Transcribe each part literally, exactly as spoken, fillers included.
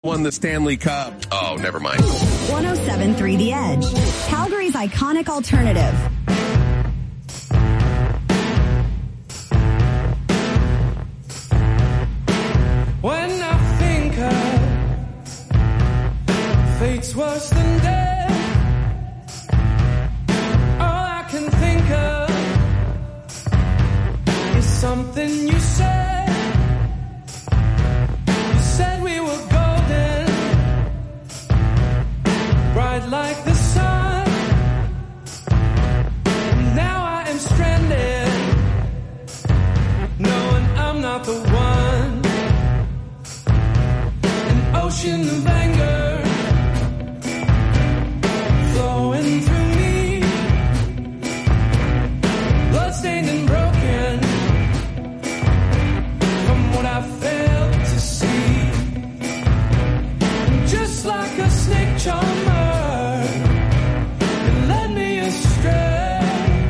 Won the Stanley Cup. Oh, never mind. one oh seven point three The Edge, Calgary's iconic alternative. When I think of fate's worse than death, all I can think of is something you said. You said we were golden, bright like the sun. Now I am stranded, knowing I'm not the one. An ocean of anger flowing through me, bloodstained and broken from what I failed to see. Just like a snake charmer, it led me astray,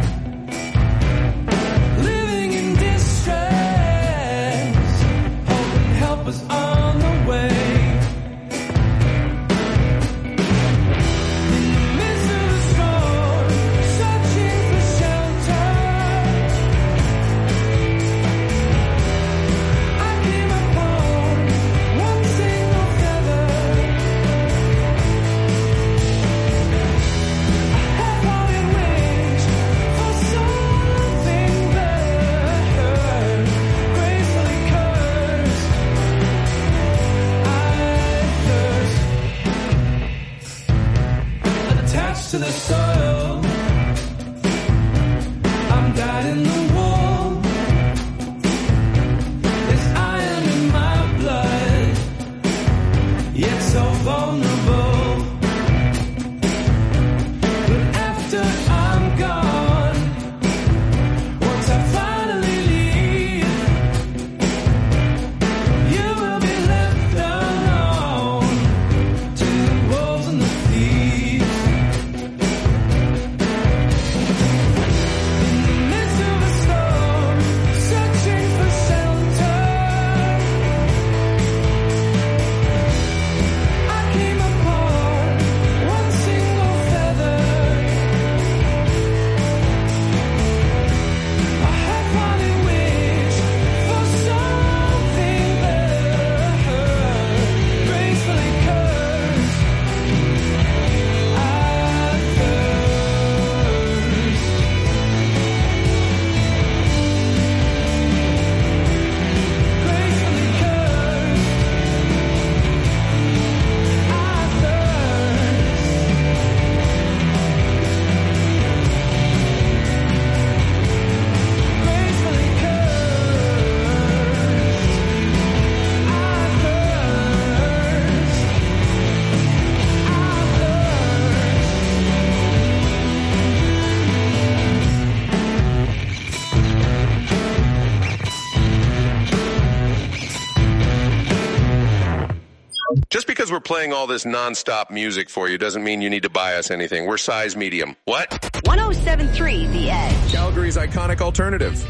living in distress, hoping help was on the way. In the midst of the storm, searching for shelter, I came upon one single feather. I had wanted wish for something better, gracefully cursed. I thirst, attached to the soil, I'm dyed in the wool. There's iron in my blood, yet so vulnerable. But after I'm gone, once I finally leave, you will be left alone to the wolves and the thieves. In the midst of a storm, searching for shelter, I came upon one single feather. I had wanted wish for something better, gracefully cursed. I thirst, gracefully cursed. I thirst, gracefully Just because we're playing all this nonstop music for you doesn't mean you need to buy us anything. We're size medium. What? one oh seven point three The Edge. Calgary's iconic alternative.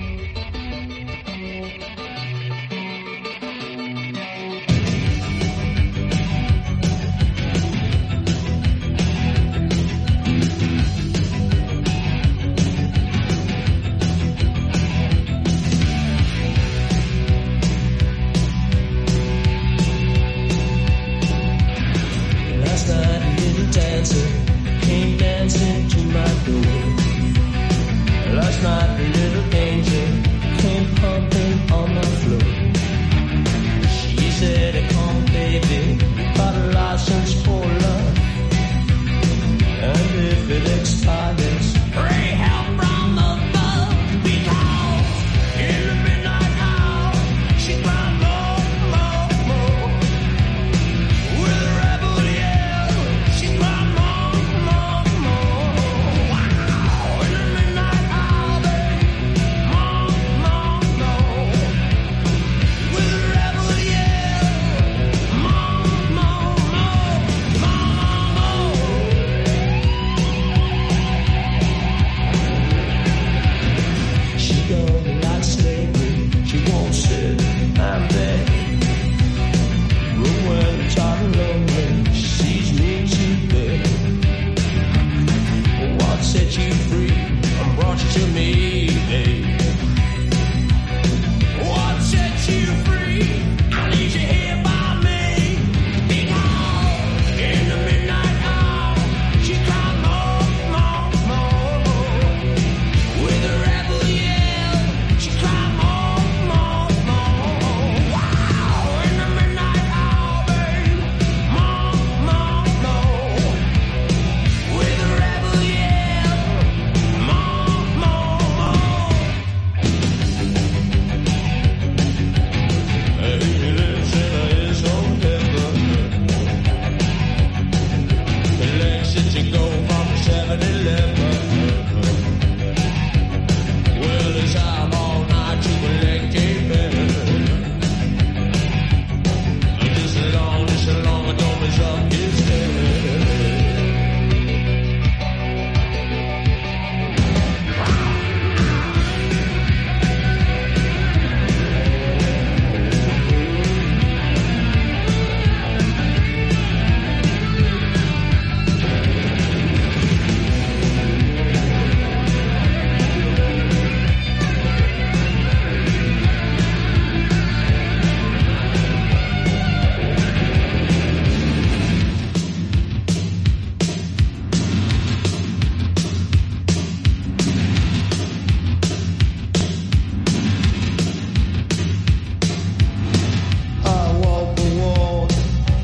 Last night a little dancer came dancing to my door. Last night a little angel came pumping on my floor. She said, come baby, got a license for love, and if it expires, pray help from above. Because in the midnight hour, she cried more, more, more. With a rebel yell, she cried more, more, more. Wow.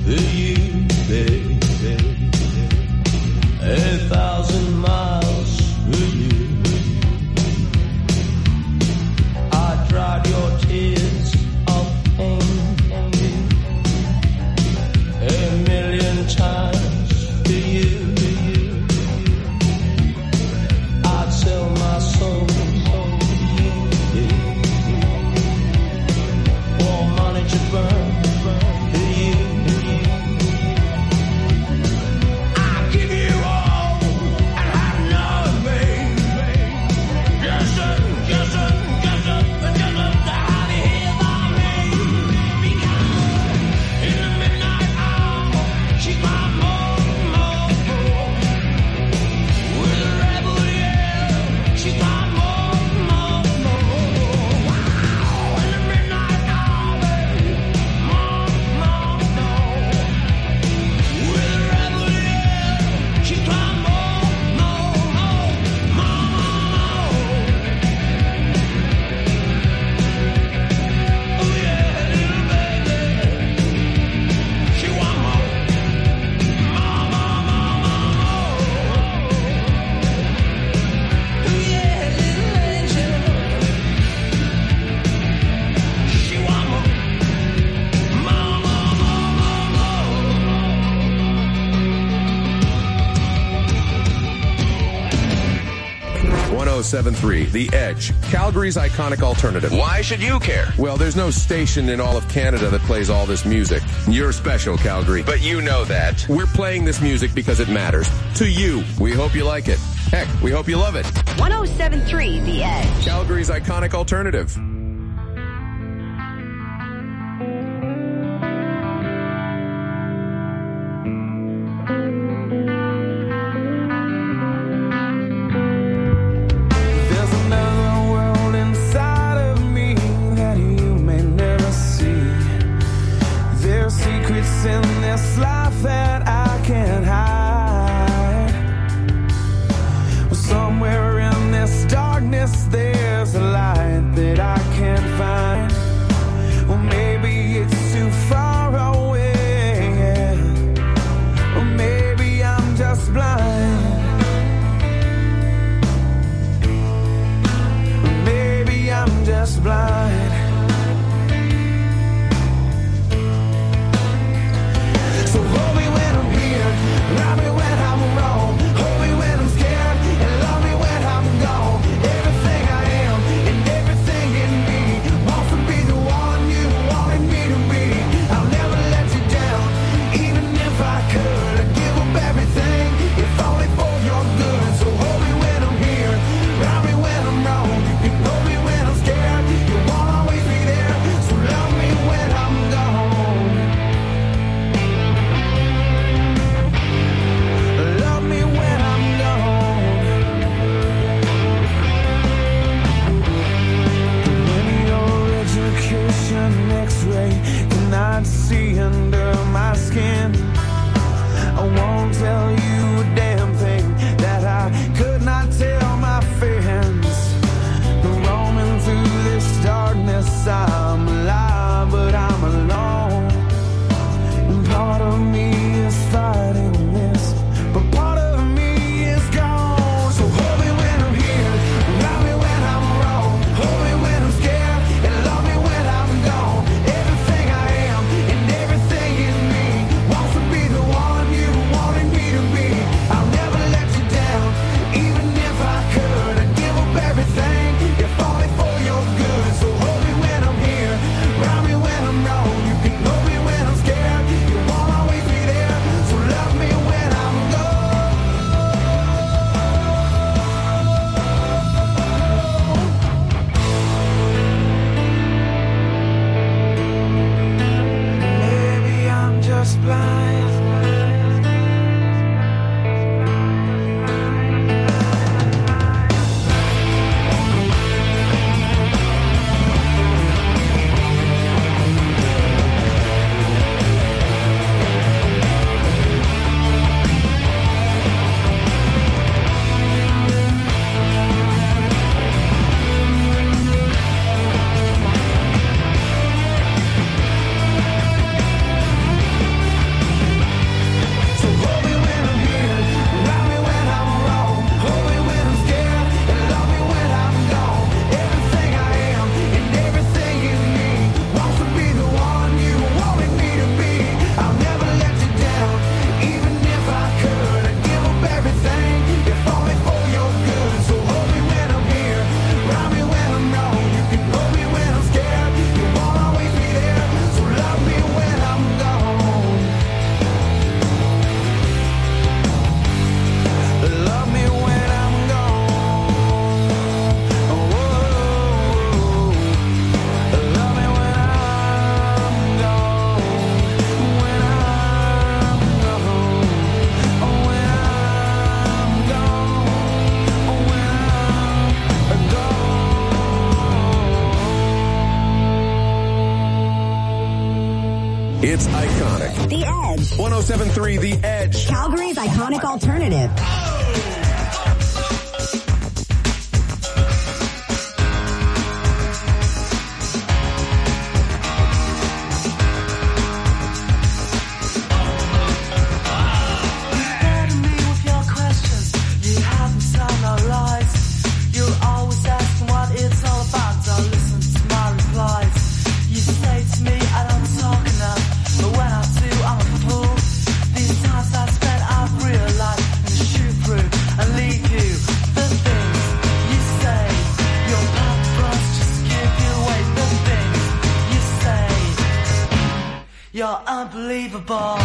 you, baby. A thousand miles for you. I dried your tears of pain a million times for you. I'd sell my soul for you. For money to burn. one oh seven point three The Edge, Calgary's iconic alternative. Why should you care? Well, there's no station in all of Canada that plays all this music. You're special, Calgary. But you know that. We're playing this music because it matters. To you. We hope you like it. Heck, we hope you love it. one oh seven point three The Edge. Calgary's iconic alternative. Edge. one oh seven point three The Edge. Calgary's iconic alternative. You're unbelievable.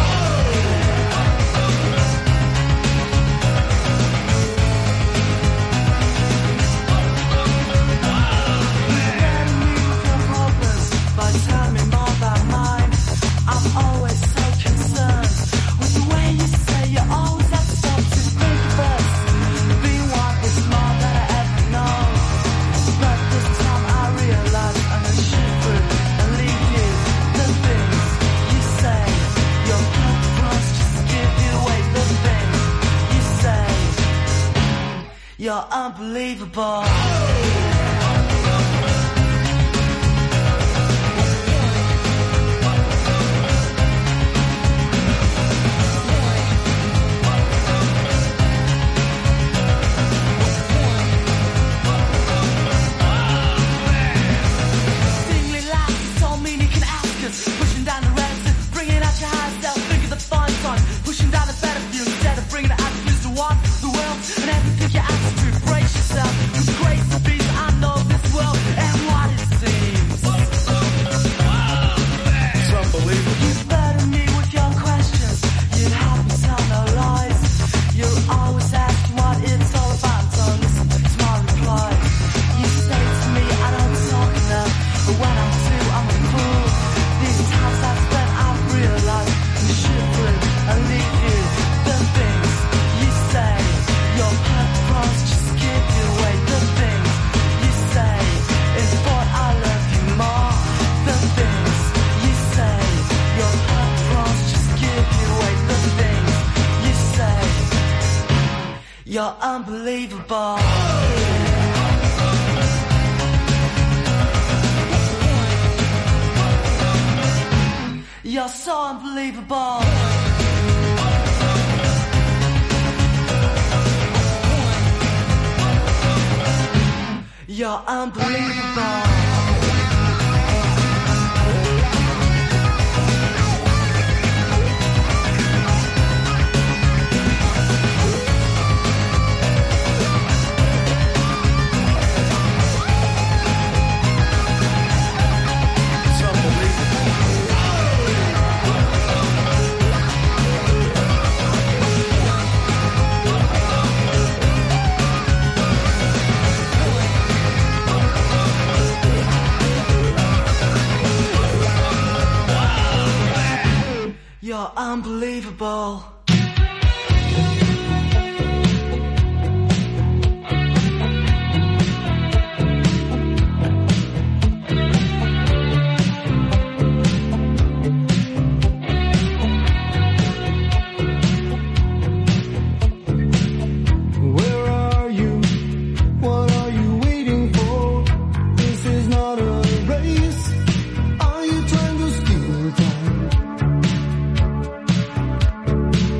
You're unbelievable. Singly laughs, don't mean you can ask us. Pushing down the rails, bringing out your high self. Think of the fine sign, pushing down the better view instead of bringing the attitudes to what the world and everything you ask to brace yourself. It's great to be, I know this world and what it seems. It's unbelievable. You better me with your questions. You help me tell no lies. You're always asking what it's all about. Don't listen to my reply. You say to me I don't talk enough, but when I do I'm a fool. These times I've spent I've realized you should through and leave you. The things you say, your purpose just give you away. The things you say is what I love you more. The things you say, your purpose just give you away. The things you say, you're unbelievable. You're so unbelievable. You're unbelievable. You're unbelievable. Where are you? What are you waiting for? This is not a race. Are you trying to steal time?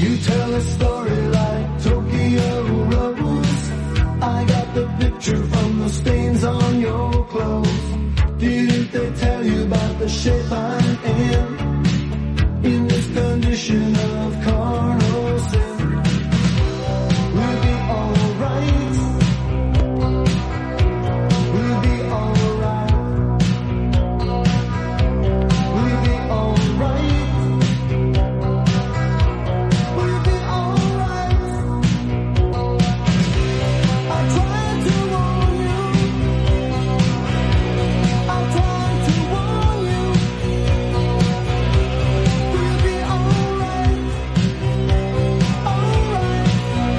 You tell a story like Tokyo Rose. I got the picture from the stains on your clothes. Didn't they tell you about the shape I'm in? In this condition of carnal sin, we'll be alright. We'll be alright. We'll be alright. We'll be alright. I tried to warn you. I tried to warn you. We'll be alright. Alright.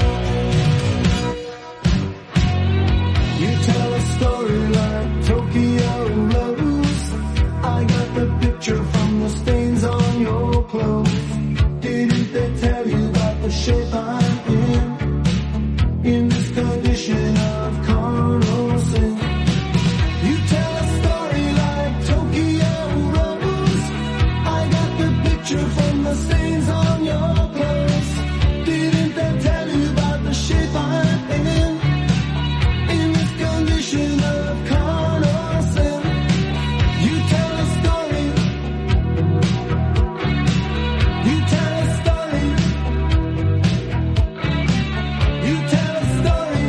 You tell a story like Tokyo Rose. I got the picture from the stains on your clothes. Didn't they tell you about the shape I'm in? In this condition of carnal sin. You tell a story like Tokyo Rose. I got the picture from the stains on your clothes. Didn't they tell you about the shape I'm in? In this condition of carnal sin. You tell a story. You tell a story. You tell a story.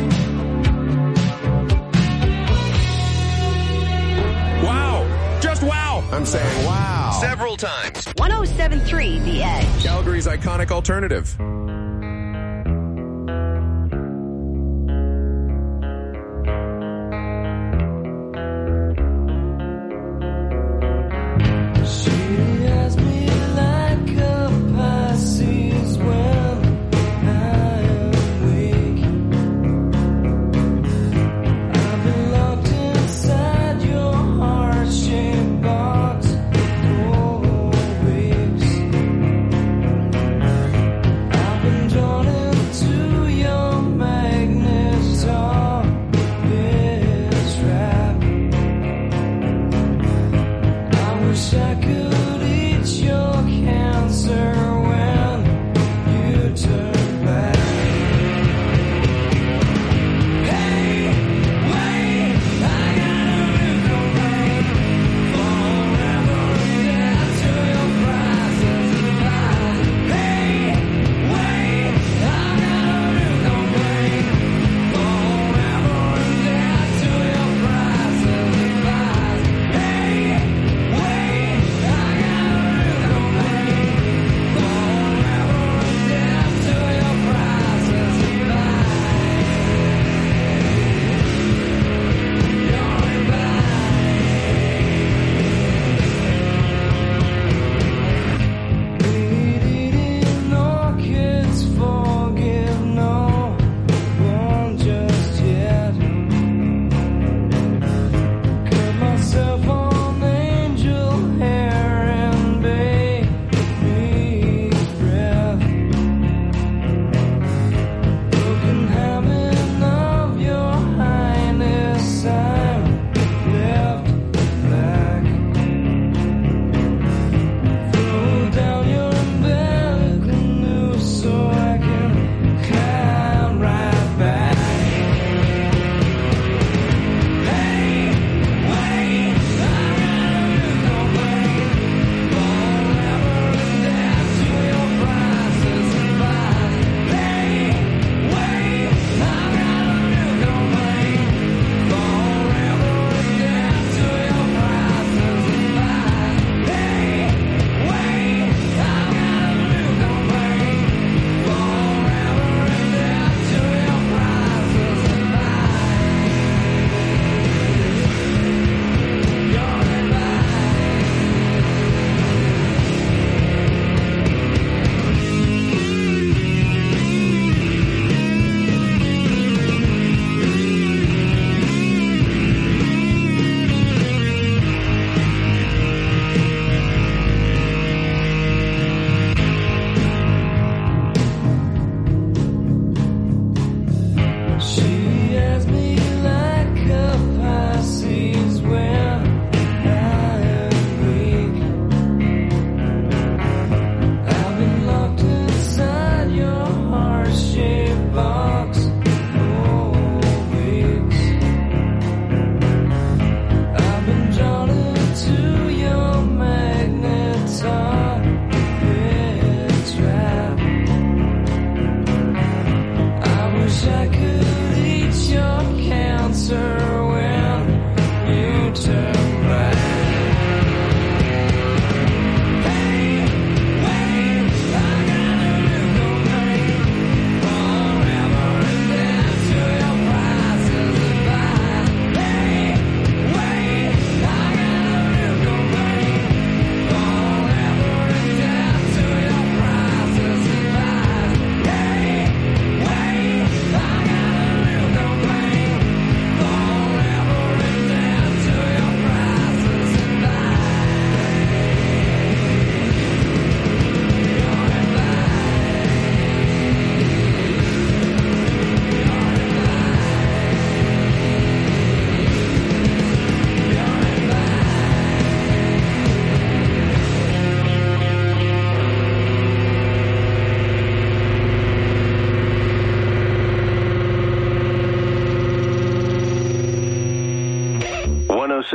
Wow. Just wow. I'm saying wow. Several times. one oh seven point three The Edge. Calgary's iconic alternative. She has me like a Pisces when I am weak. I've been locked inside your heart-shaped box for weeks. I've been drawn into your magnetar trap. I wish I could eat your cancer when you turn back. Hey, wait, I gotta live no pain forever and death to your prices and lies. Hey, wait, I gotta live no pain forever and death to your prices and lies. Hey, wait, I gotta live no pain forever and death to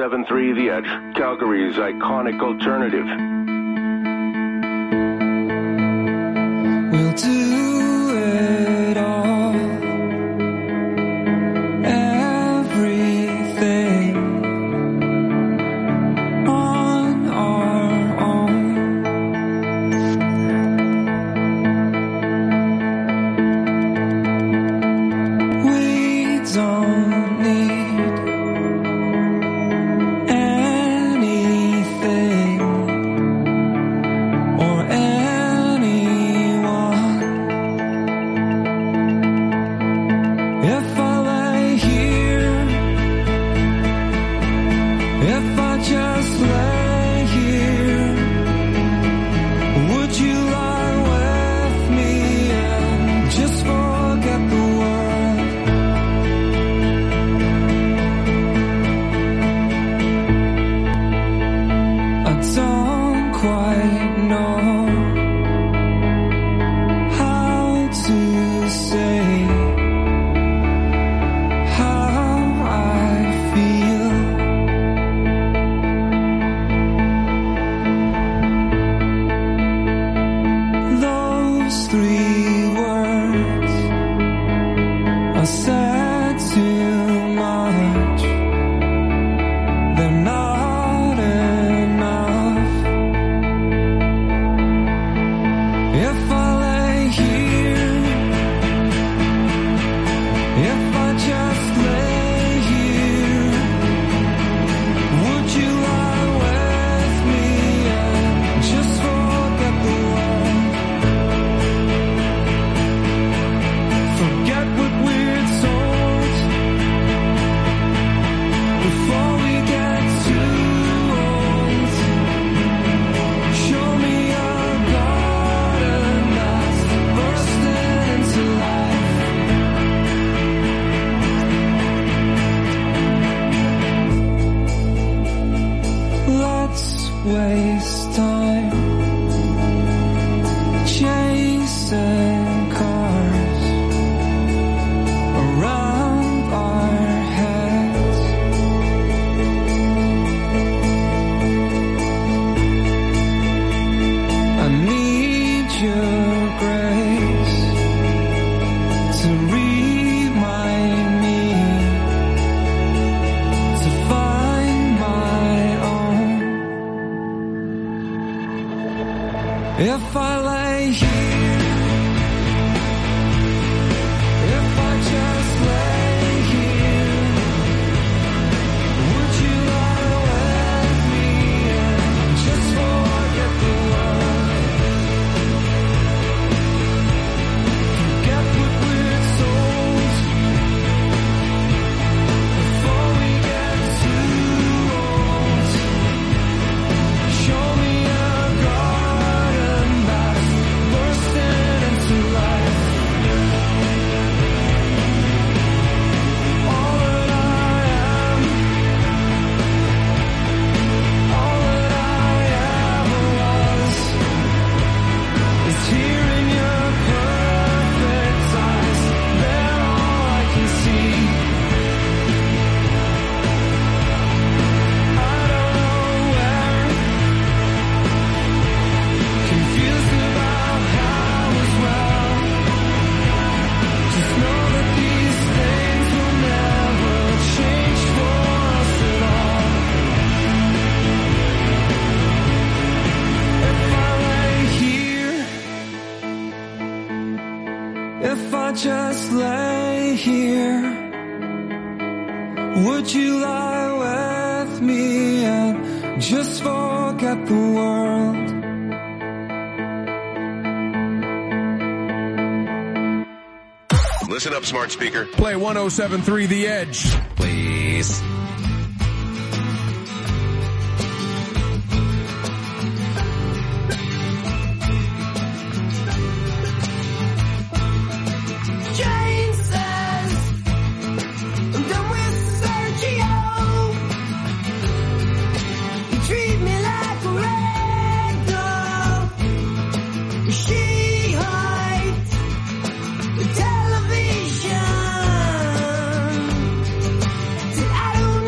seven point three The Edge, Calgary's iconic alternative. We'll do it all, everything on our own. We don't need anything or anyone. If I lay here, if I just lay here, would you lie with me and just forget the world? I don't quite know how to say how I feel. Those three words are said too much. They're not enough. If I lay here, if I just lay here, would you lie with me and just forget the world? Forget what we're told before we get too old. Show me a garden that's bursting into life. Let's waste time chasing cars around our heads. I need your grace to remind me to find my own. If I lay here, if I just lay here, would you lie with me and just forget the world? Forget what we're told before we get too old. Show me a garden that's bursting into life. All that I am, all that I ever was, is here in your perfect eyes. They're all I can see. I don't know where, confused about how as well. Just know that these things will never change for us at all. If I lay here, if I just lay here, would you lie with me and just forget the world? Listen up, smart speaker. Play one oh seven point three The Edge, please. Jane says, I'm done with Sergio. You treat me like a rag doll. She hides the television. Said I don't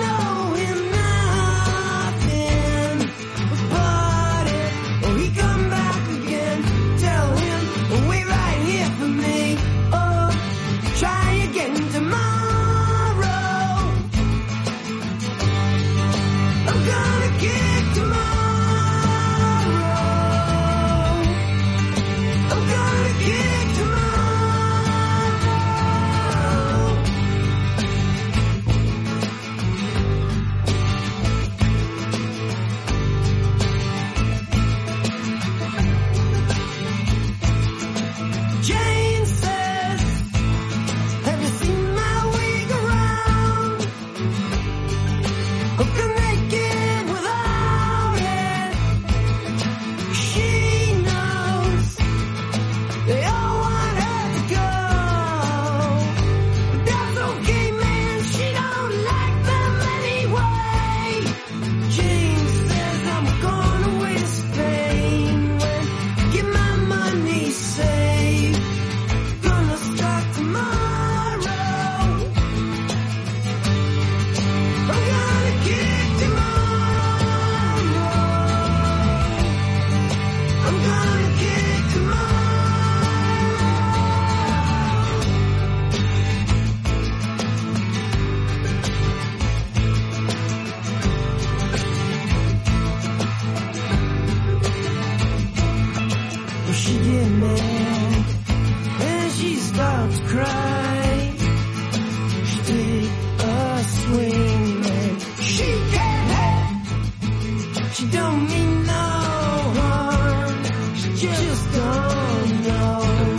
cry. She take a swing and she can't help. She don't mean no harm. She just don't know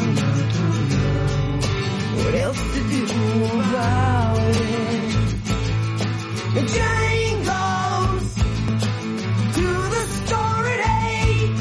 what else to do about it. And Jane goes to the store at eight.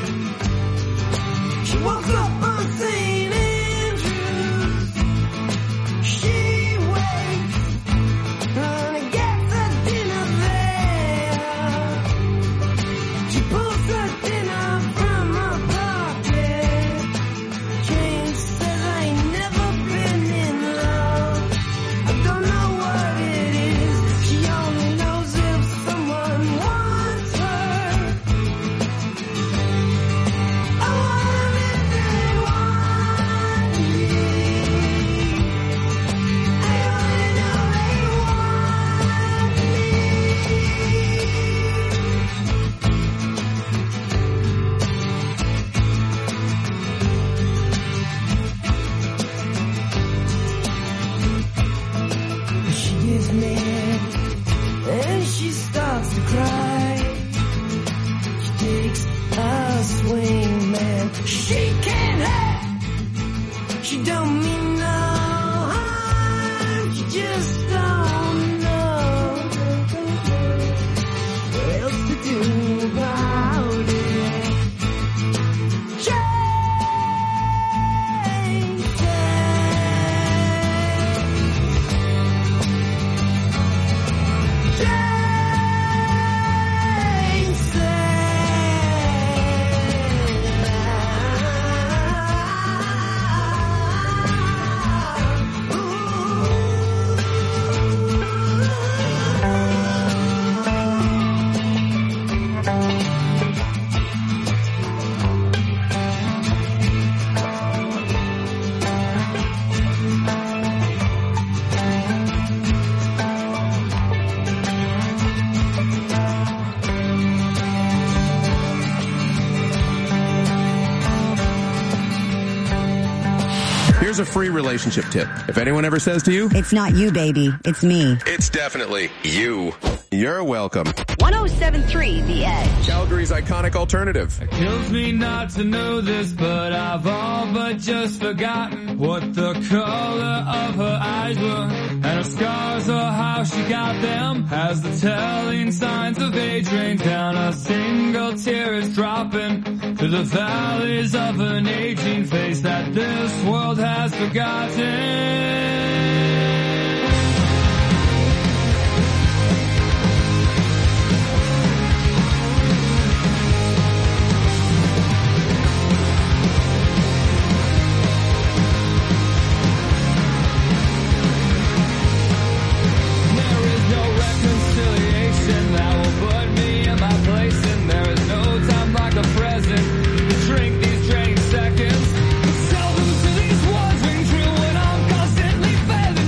She walks up on Saint Andrews. She waits and gets her dinner there. She pulls her dinner from her pocket. Jane says, I ain't never been in love. I don't know what it is. She only knows if someone wants her. I want them if they want me. I only know they want me. She gets mad and she starts to cry. She takes a swing, man. She can't help. She don't mean no harm. She just don't know what else to do about it. Jane said, Jane Here's a free relationship tip. If anyone ever says to you, It's not you, baby. It's me. it's definitely you. You're welcome. one oh seven point three The Edge. Calgary's iconic alternative. It kills me not to know this, but I've all but just forgotten what the color of her eyes were, and her scars or how she got them. As the telling signs of age rain down, a single tear is dropping to the valleys of an aging face that this world has forgotten. Seconds, seldom to these words ring true when I'm constantly failing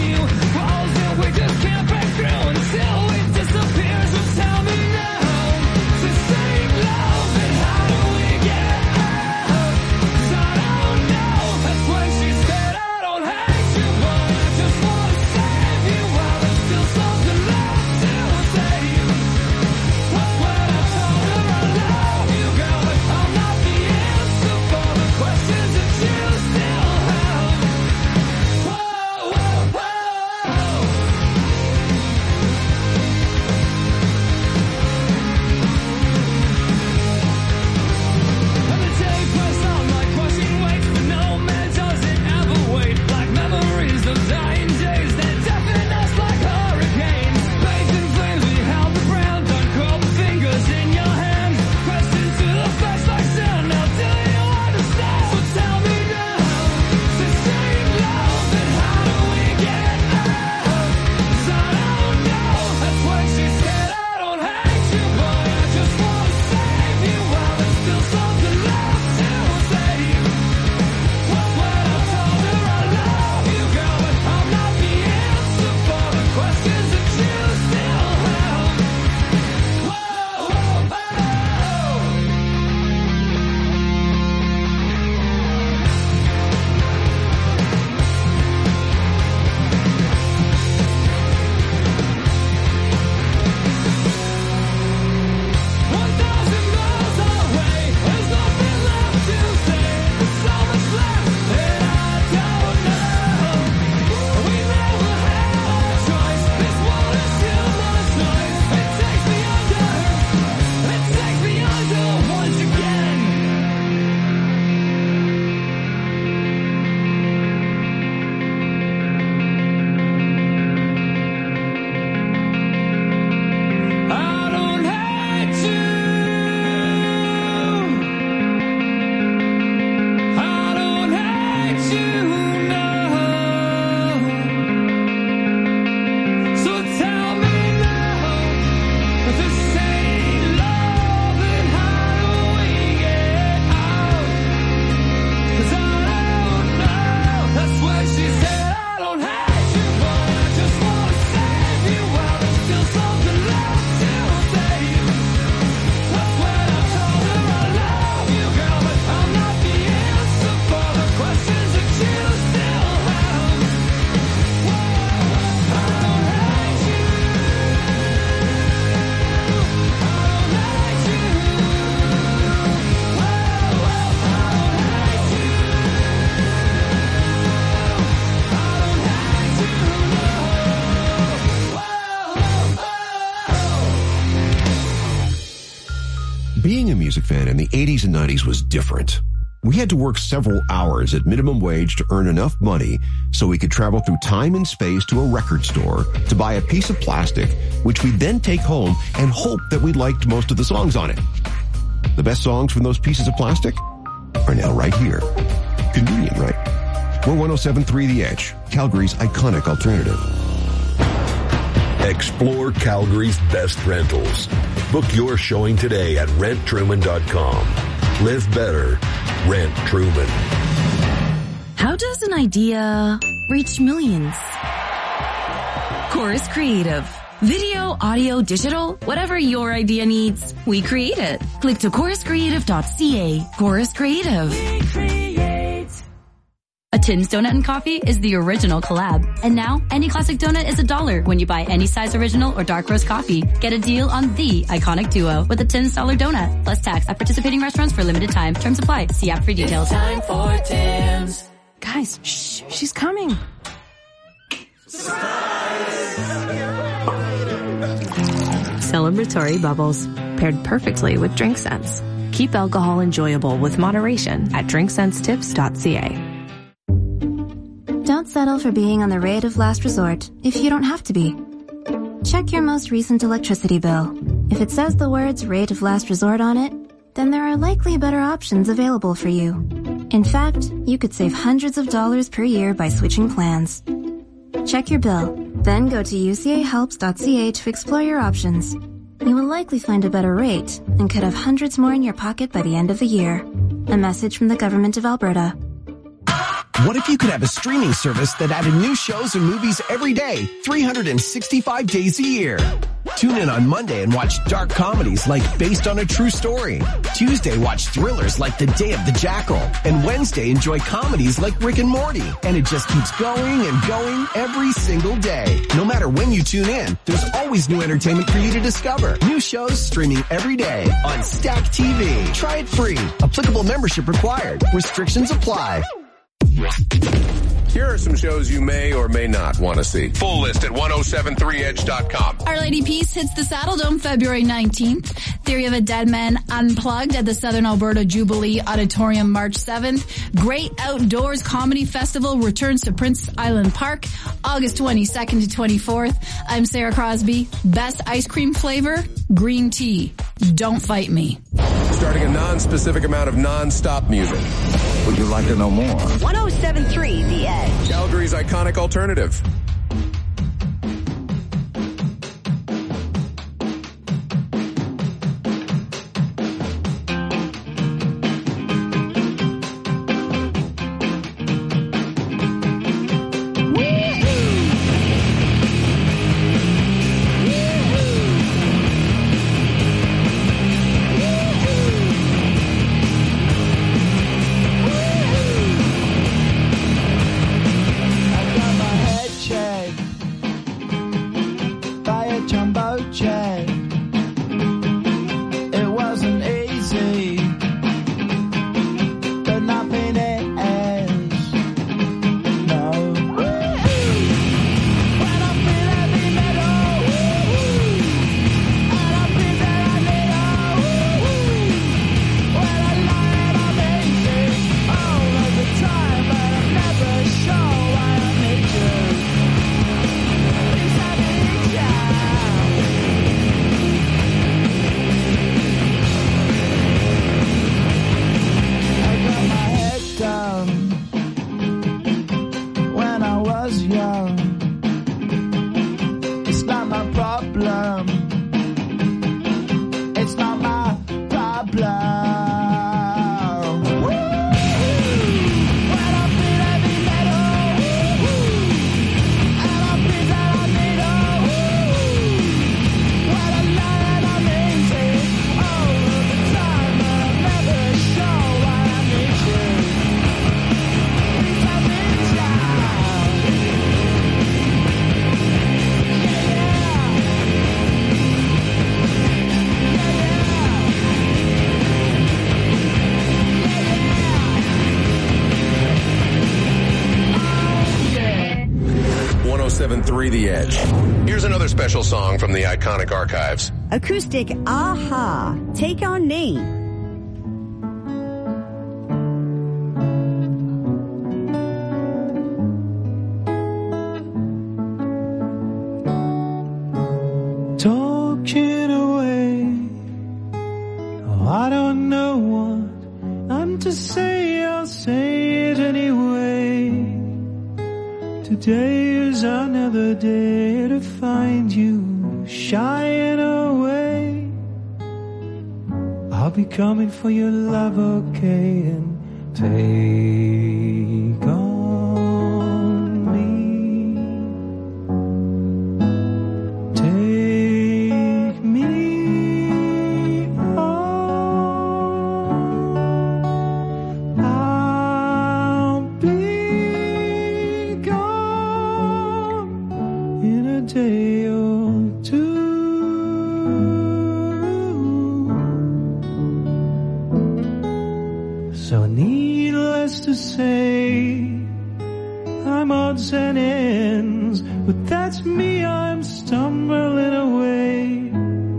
music fan, and the eighties and nineties was different. We had to work several hours at minimum wage to earn enough money so we could travel through time and space to a record store to buy a piece of plastic, which we'd then take home and hope that we liked most of the songs on it. The best songs from those pieces of plastic are now right here. Convenient, right? We're one oh seven point three The Edge, Calgary's iconic alternative. Explore Calgary's best rentals. Book your showing today at rent truman dot com. Live better. Rent Truman. How does an idea reach millions? Chorus Creative. Video, audio, digital, whatever your idea needs, we create it. Click to chorus creative dot c a. Chorus Creative. We create. A Tim's Donut and Coffee is the original collab. And now, any classic donut is a dollar when you buy any size original or dark roast coffee. Get a deal on the iconic duo with a Tim's Dollar Donut, plus tax at participating restaurants for limited time. Terms apply. See app for details. It's time for Tim's. Guys, shh, she's coming. Celebratory bubbles, paired perfectly with drink scents. Keep alcohol enjoyable with moderation at drink sense tips dot c a. Don't settle for being on the rate of last resort if you don't have to be. Check your most recent electricity bill. If it says the words rate of last resort on it, then there are likely better options available for you. In fact, you could save hundreds of dollars per year by switching plans. Check your bill, then go to u c a helps dot c a to explore your options. You will likely find a better rate and could have hundreds more in your pocket by the end of the year. A message from the Government of Alberta. What if you could have a streaming service that added new shows and movies every day, three hundred sixty-five days a year? Tune in on Monday and watch dark comedies like Based on a True Story. Tuesday, watch thrillers like The Day of the Jackal. And Wednesday, enjoy comedies like Rick and Morty. And it just keeps going and going every single day. No matter when you tune in, there's always new entertainment for you to discover. New shows streaming every day on Stack T V. Try it free. Applicable membership required. Restrictions apply. Here are some shows you may or may not want to see. Full list at ten seventy-three edge dot com. Our Lady Peace hits the Saddle Dome February nineteenth. Theory of a Dead Man Unplugged at the Southern Alberta Jubilee Auditorium March seventh. Great Outdoors Comedy Festival returns to Prince Island Park August twenty-second to twenty-fourth. I'm Sarah Crosby. Best ice cream flavor? Green tea. Don't fight me. Starting a non-specific amount of non-stop music. Would you like to know more? one oh seven point three The Edge. Calgary's iconic alternative. seven three The Edge. Here's another special song from the iconic archives. Acoustic Aha, Take on Me. Today is another day to find you shying away. I'll be coming for your love, okay, and take on me. Take me on. I'll be gone in a day or two. So needless to say, I'm odds and ends, but that's me, I'm stumbling away,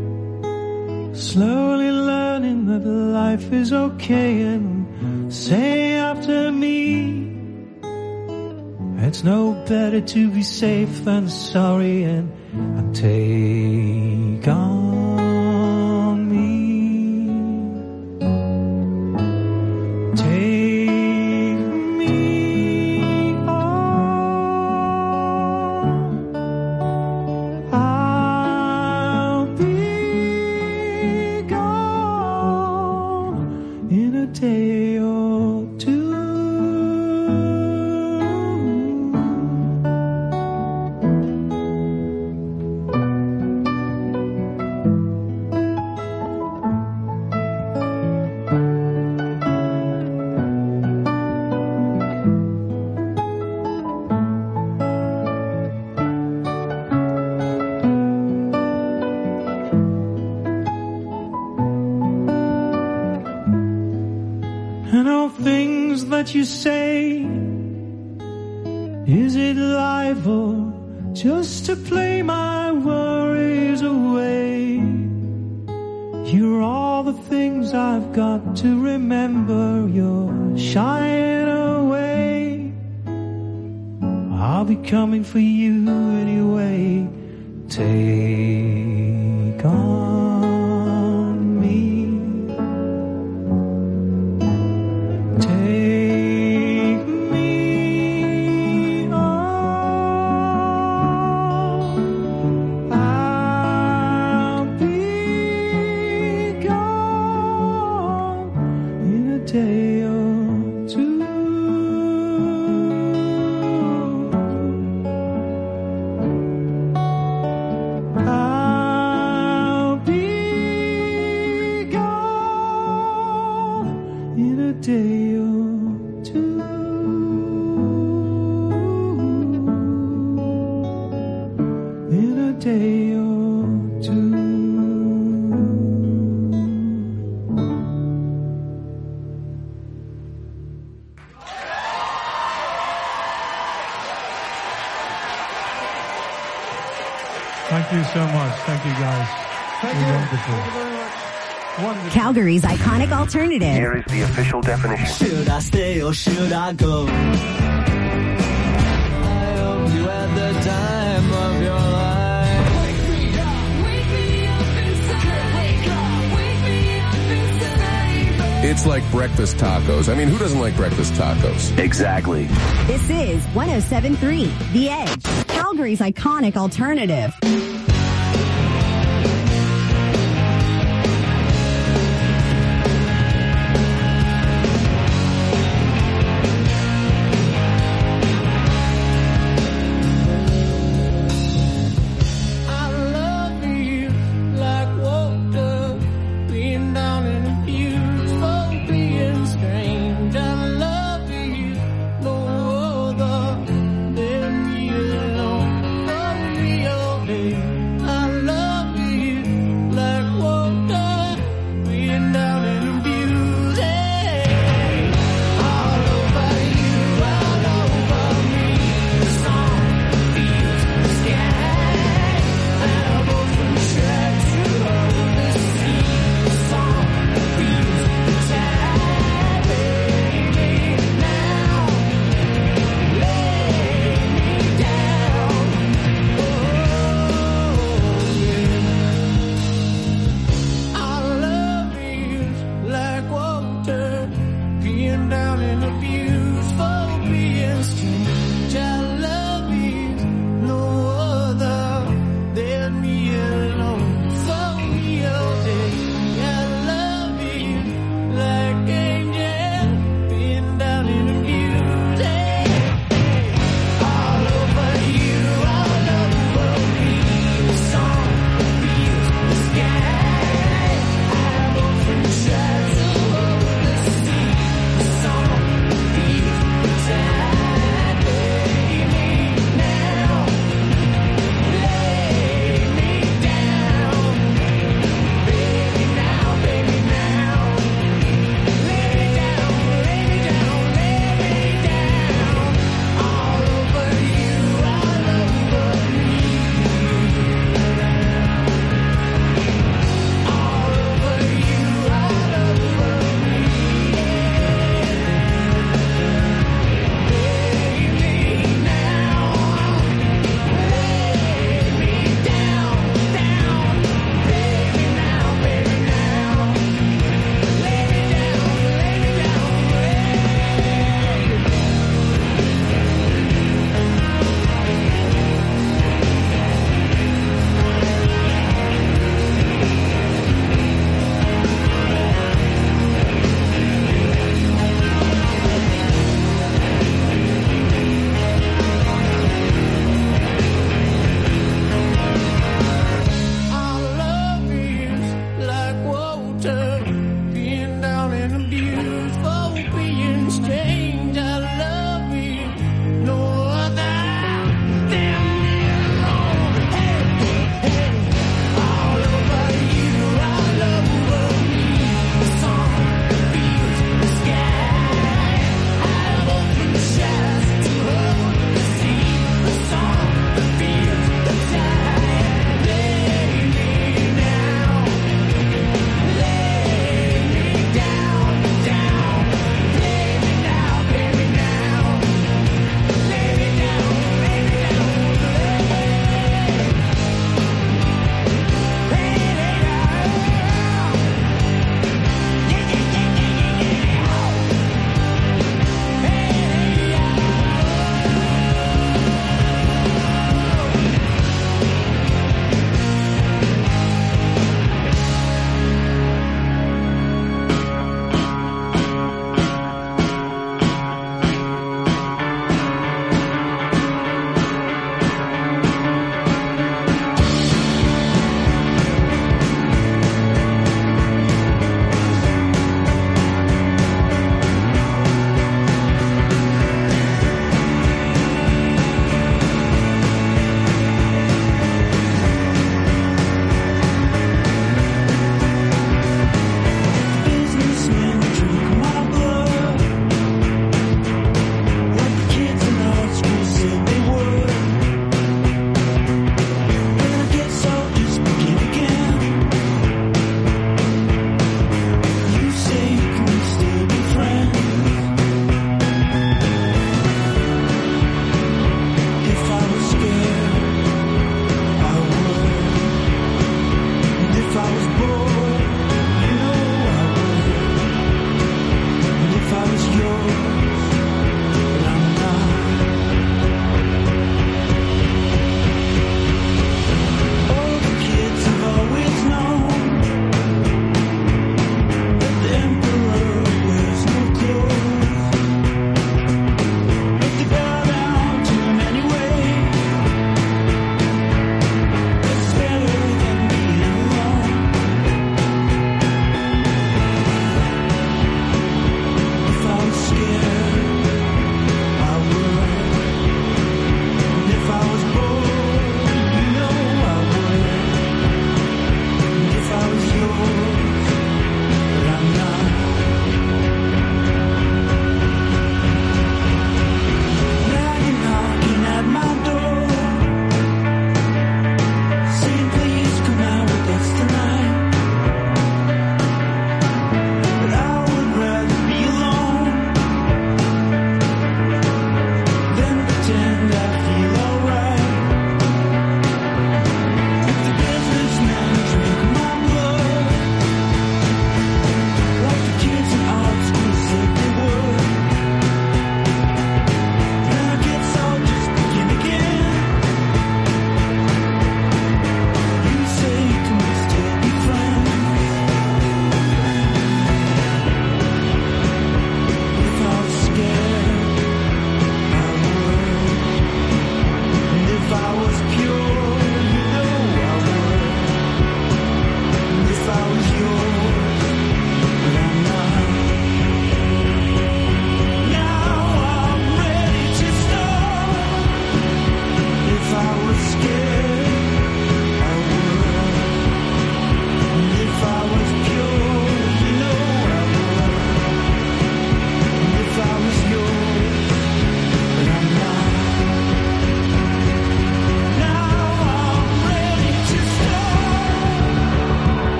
slowly learning that life is okay, and say after me, it's no better to be safe than sorry, and, and take on me. Take me on. I'll be gone in a day or two. And all things that you say, is it life or just to play my worries away? You're all the things I've got to remember. You're shying away. I'll be coming for you anyway. Take on me. Take me on. I'll be gone in a day or two. I'll be gone in a day or two. In a day or two. Thank you so much. Thank you, guys. Thank You're you. wonderful. Thank you very much. Wonderful. Calgary's iconic alternative. Here is the official definition. Should I stay or should I go? I hope you had the time of your life. Wake me up, wake me up inside. Wake up, wake me up inside. It's like breakfast tacos. I mean, who doesn't like breakfast tacos? Exactly. This is one oh seven point three The Edge, Calgary's iconic alternative. I love you like water being down in the beautiful, being strange. I love you no other than you alone. Love me, oh, baby.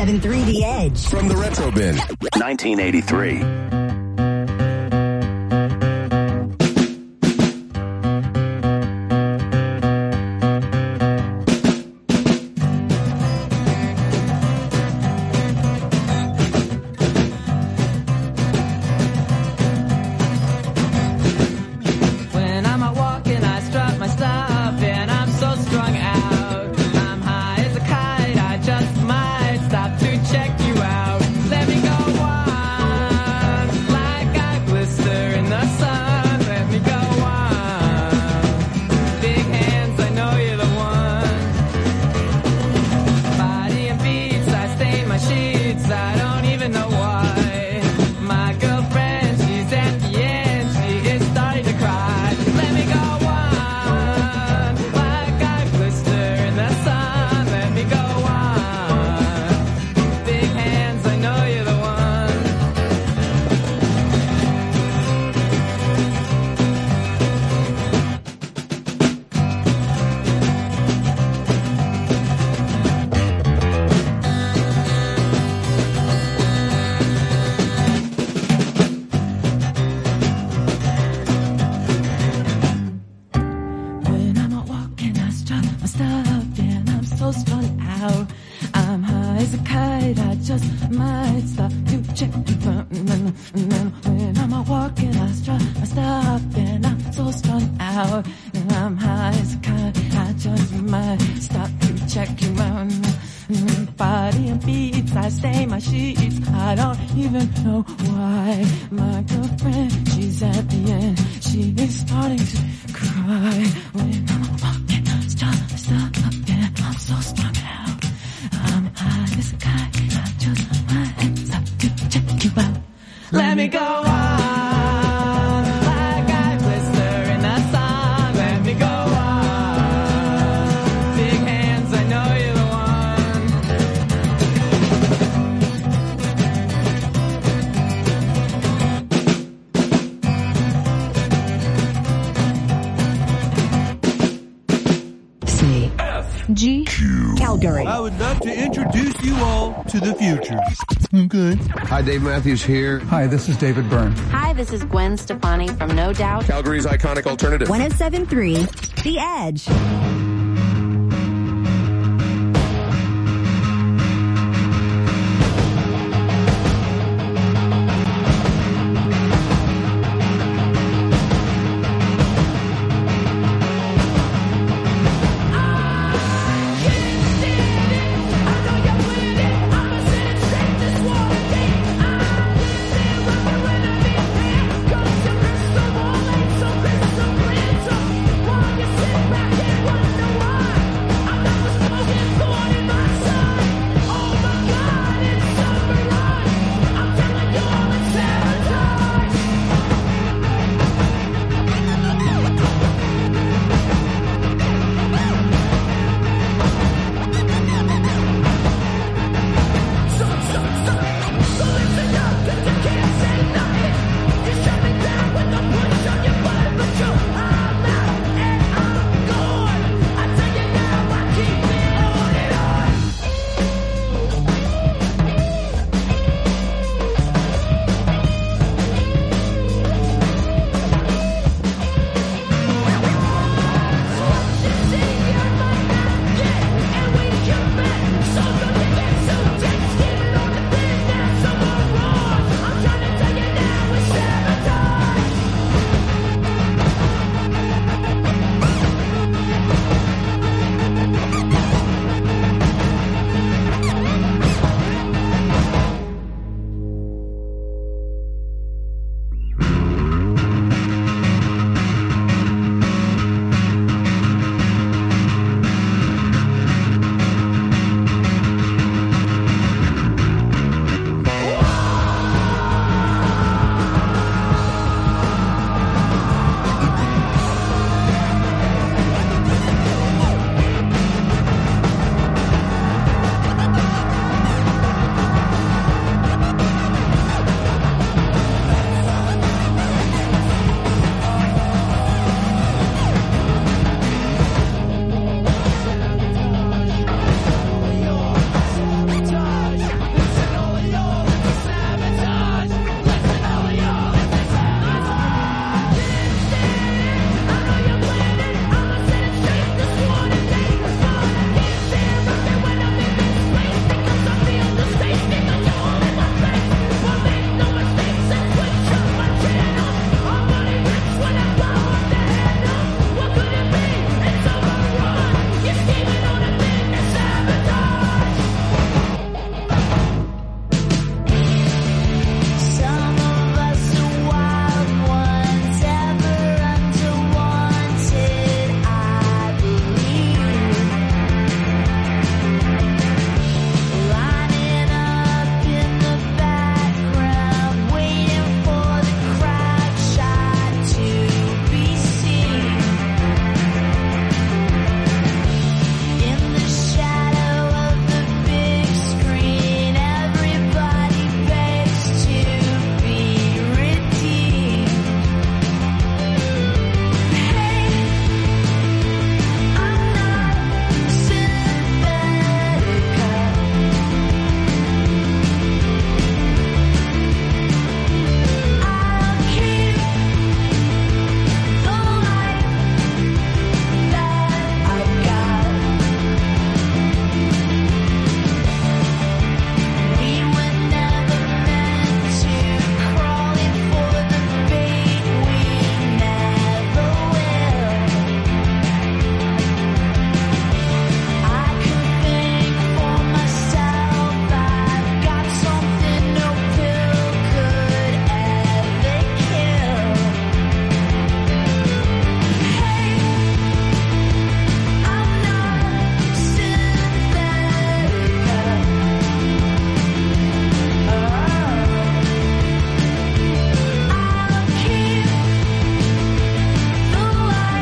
seven three The Edge. From the Retro Bin. nineteen eighty-three. When I'm out walking, I strut my stuff, and I'm so strung out. I'm high as a kite, I just might stop to check you out. Let me go on, like I blister in the sun. Let me go on. Big hands, I know you're the one. Body and beats, I stain my sheets, I don't even know why. My girlfriend, she's at the end, she is starting to cry. Let me go on, like I blister in the sun. Let me go on. Big hands, I know you're the one. When I'm out walking, I strut my stuff, and I'm so strung out. I'm high as a kite, I just might stop to check you out. When I'm out walking, I strut my stuff, and I'm so strung out. And I'm high as a kite, I just might stop to check you out. Body and beats, I stain my sheets, I don't even know why. My girlfriend, she's at the end, she is starting to cry. When I'm walking, stop, stop, and I'm so strung out. I'm high as a kite, I just might stop to check you out. Let me go on, like I blister in the sun. Let me go on. Big hands, I know you're the one. C. G. Calgary. I would love to introduce you all to the future. Okay. Hi, Dave Matthews here. Hi, this is David Byrne. Hi, this is Gwen Stefani from No Doubt. Calgary's iconic alternative. one oh seven three The Edge.